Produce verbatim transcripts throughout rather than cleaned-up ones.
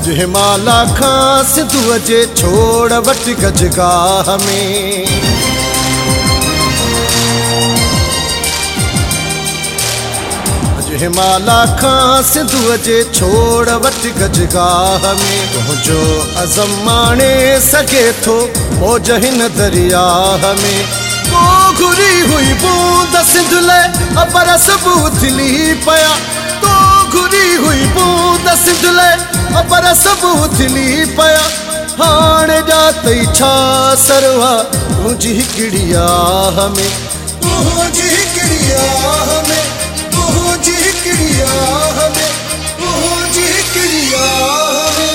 हिमाला खां सिंधु जे छोड़ वट गजगाह में हिमाला खां सिंधु जे छोड़ वट गजगाह में तुझो अज़म माणे सके थो मौज हिन दरियाह में को घुरी हुई बूंद सिंध ले अबर सब उथली पया तो घुरी हुई बूंद सिंध ले अबर सब उथली पया हाणे जातई छा सरवा तुझी हिकड़ी आह में तुझी हिकड़ी आह में तुझी हिकड़ी आह में तुझी हिकड़ी आह में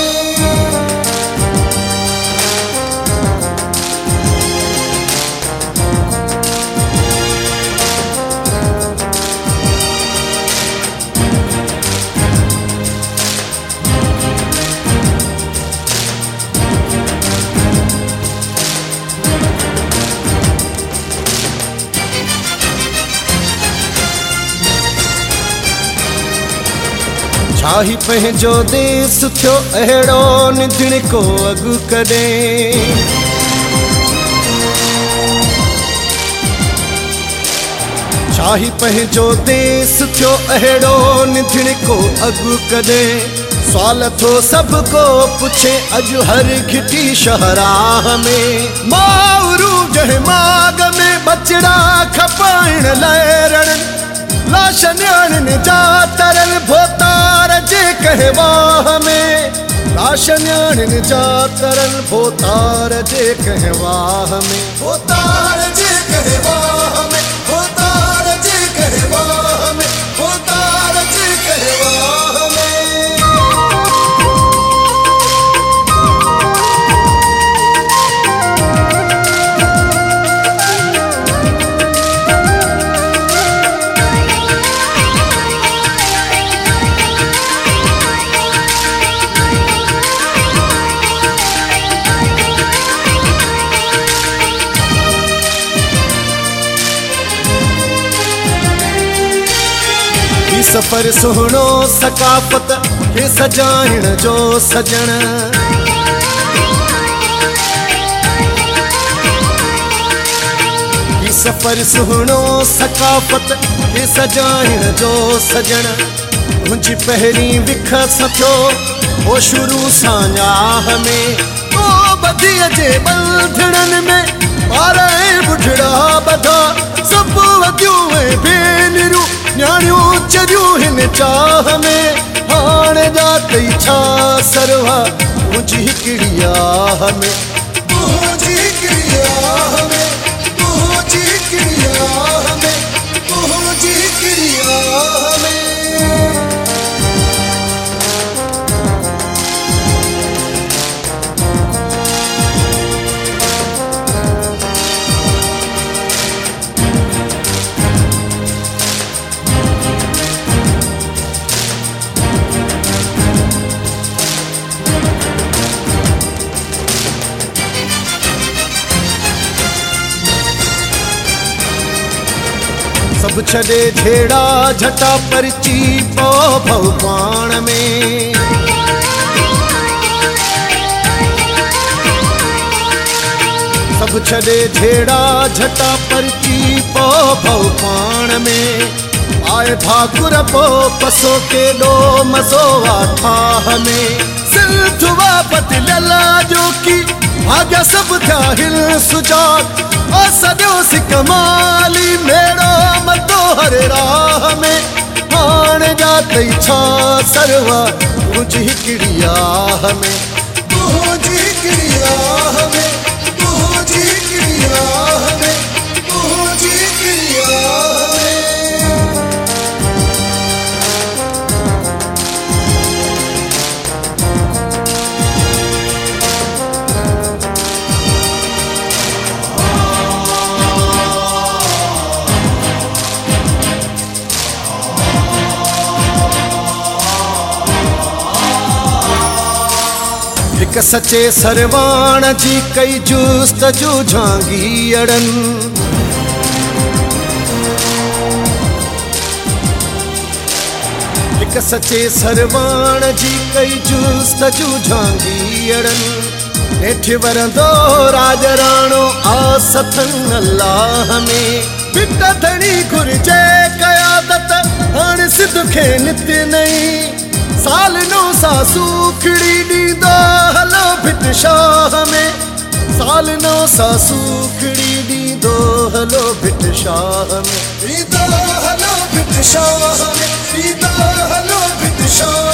छाही पंहिंजो देस थियो अहिड़ो निधिण को अॻु कॾहिं छाही पंहिंजो देस थियो अहिड़ो निधिण को अॻु कॾहिं सवाल थो सभु को पुछे अॼु हर घिटी शहराह में माउरू जंहिं माग में बचड़ा खपाइण लहरण लाश न्याणिन जा तरल भोतार जे कहवाह में लाश न्याणिन जा तरल भोतार जे कहवाह में भोतार जे कहवाह में भोतार जे कहवाह में भोतार जे कहवाह में सफर सुहणो सकाफत के सजाइण जो सजण ही सफर सुहणो सकाफत के सजाइण जो सजण मुंहिंजी पहिरीं विख सथो हो शुरू सां न्याह में ओ बदीअ जे बंधड़नि में ॿार ऐं बुढड़ा ॿधा सभु वधियूं ऐं भेनरूं न्याणियूं चरियूं हिन चाह में हाणे जातई छा सरवा तुझी हिकड़ी आह में तुझी हिकड़ी आह में तुझी हिकड़ी आह में तुझी हिकड़ी आह में सब छॾे झेड़ा झटा परची पो भगवान में सब छॾे झेड़ा झटा परची पो भगवान में आए भाकुर पो पसो केॾो मज़ो आ ठाह में सिंध वापत लला जो की भाग्य सब थिया हिल सुजाग ओ सॼो सिक माली मेड़ो मतो हर राह में हाणे जातई छा सरवा तुझी हिकड़ी आह में तुझी हिकड़ी आह में तुझी हिकड़ी आह में तुझी हिकड़ी आह में हिक सचे सरवाण जी कई जुस्तजू झांगीअड़न हिक सचे सरवाण जी कई जुस्तजू झांगीअड़नि नेठ वरंदो राजराणो आस अथनि अल्लाह में बिट धणी घुरिजे क़यादत हाणे सिध खे नित नहीं साल नो सा सूखड़ी ॾींदो हलो भिट शाह में साल नो सा सूखड़ी ॾींदो हलो भिट शाह में ॾींदो हलो भिट शाह में ॾींदो हलो भिट शाह